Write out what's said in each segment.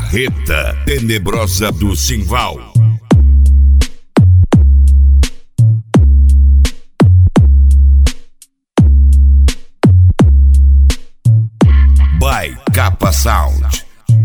Carreta Tenebrosa do Simval. By Capa Sound.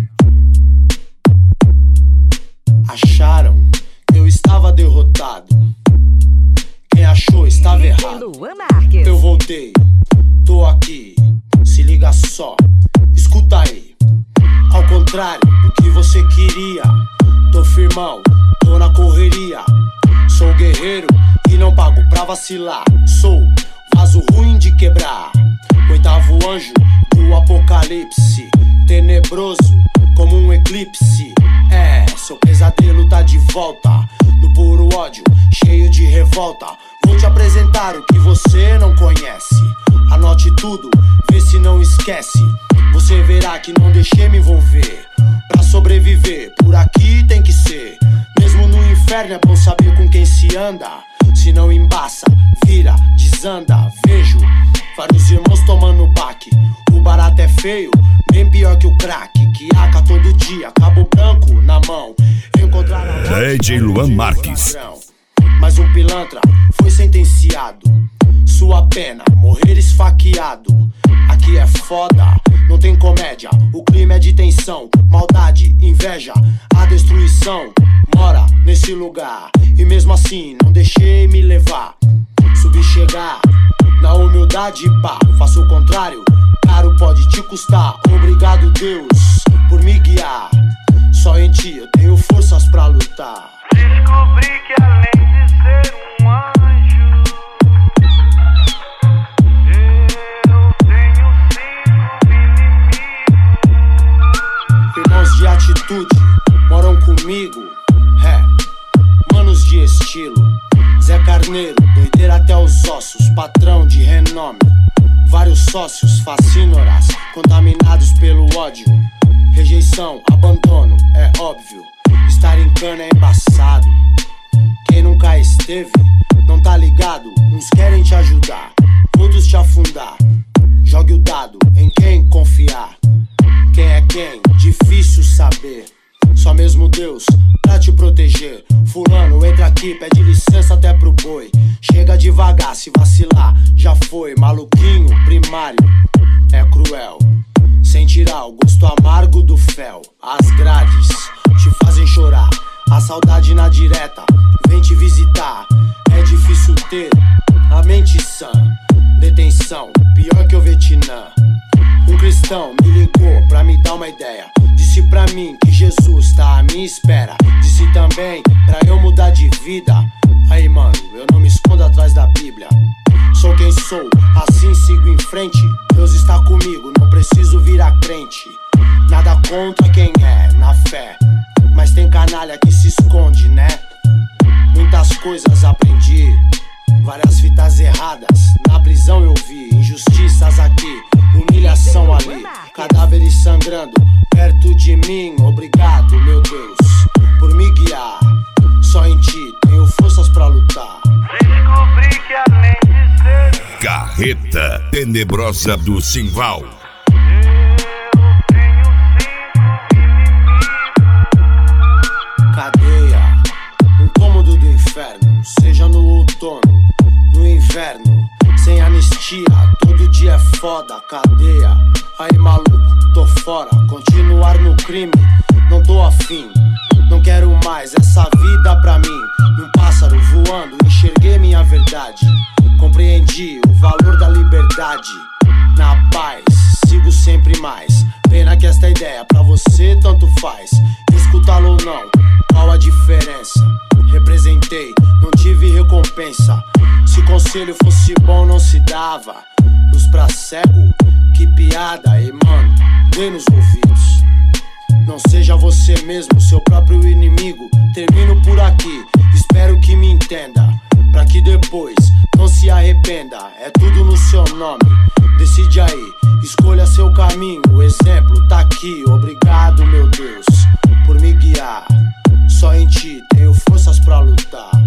Acharam que eu estava derrotado. Quem achou estava errado. Eu voltei, tô aqui. Se liga só, escuta aí. Ao contrário do que você queria, tô firmão, tô na correria. Sou guerreiro e não pago pra vacilar. Sou vaso ruim de quebrar, oitavo anjo do apocalipse, tenebroso como um eclipse. Seu pesadelo tá de volta, no puro ódio, cheio de revolta. Vou te apresentar o que você não conhece. Anote tudo, vê se não esquece. Você verá que não deixei me envolver. Pra sobreviver, por aqui tem que ser. Mesmo no inferno é bom saber com quem se anda. Se não embaça, vira, desanda. Vejo vários irmãos tomando baque. O barato é feio, bem pior que o crack. Que aca todo dia, cabo branco na mão. Encontrar a DJ Luan Marques. Mas um pilantra foi sentenciado. Sua pena, morrer esfaqueado. Aqui é foda, não tem comédia. O clima é de tensão, maldade, inveja. A destruição mora nesse lugar. E mesmo assim não deixei me levar. Subi chegar, na humildade pá. Faço o contrário, caro pode te custar. Obrigado Deus por me guiar. Só em ti eu tenho forças pra lutar. Descobri que além de ser um anjo, eu tenho 5 inimigos. Irmãos de atitude moram comigo, manos de estilo. Zé Carneiro, doideira até os ossos, patrão de renome. Vários sócios fascínoras, contaminados pelo ódio. Rejeição, abandono, é óbvio. Estar em cana é embaçado. Quem nunca esteve, não tá ligado. Uns querem te ajudar, outros te afundar. Jogue o dado em quem confiar. Quem é quem? Difícil saber. Só mesmo Deus pra te proteger. Fulano, entra aqui, pede licença até pro boi. Chega devagar, se vacilar, já foi. Maluquinho, primário, é cruel. Sem tirar o gosto amargo do fel. As grades te fazem chorar. A saudade na direta vem te visitar. É difícil ter a mente sã. Detenção, pior que o Vietnã. Um cristão me ligou pra me dar uma ideia. Disse pra mim que Jesus tá à minha espera. Disse também pra eu mudar de vida. Aí mano, eu não me escondo atrás da Bíblia. Sou quem sou, assim sigo em frente. Deus está comigo, não preciso virar crente. Nada contra quem é, na fé. Mas tem canalha que se esconde, né? Muitas coisas aprendi, várias fitas erradas. Na prisão eu vi injustiças aqui, humilhação ali. Cadáveres sangrando perto de mim. Obrigado, meu Deus, por me guiar. Só em ti tenho forças pra lutar. Descobri que além de ser Carreta Tenebrosa do Simval. eu tenho 5 inimigos. Cadeia, um cômodo do inferno. Seja no outono, no inverno. Sem anistia, todo dia é foda. Cadeia, aí maluco, tô fora. Continuar no crime, não tô afim. Não quero mais essa vida pra mim. Num pássaro voando, enxerguei minha verdade. Compreendi o valor da liberdade. Na paz, sigo sempre mais. Pena que esta ideia pra você tanto faz. Escutá-lo ou não, qual a diferença? Representei, não tive recompensa. Se conselho fosse bom não se dava. Luz pra cego, que piada. E mano, dê nos ouvidos. Não seja você mesmo, seu próprio inimigo. Termino por aqui, espero que me entenda. Pra que depois não se arrependa. É tudo no seu nome, decide aí. Escolha seu caminho, o exemplo tá aqui. Obrigado, meu Deus, por me guiar. Só em ti tenho forças pra lutar.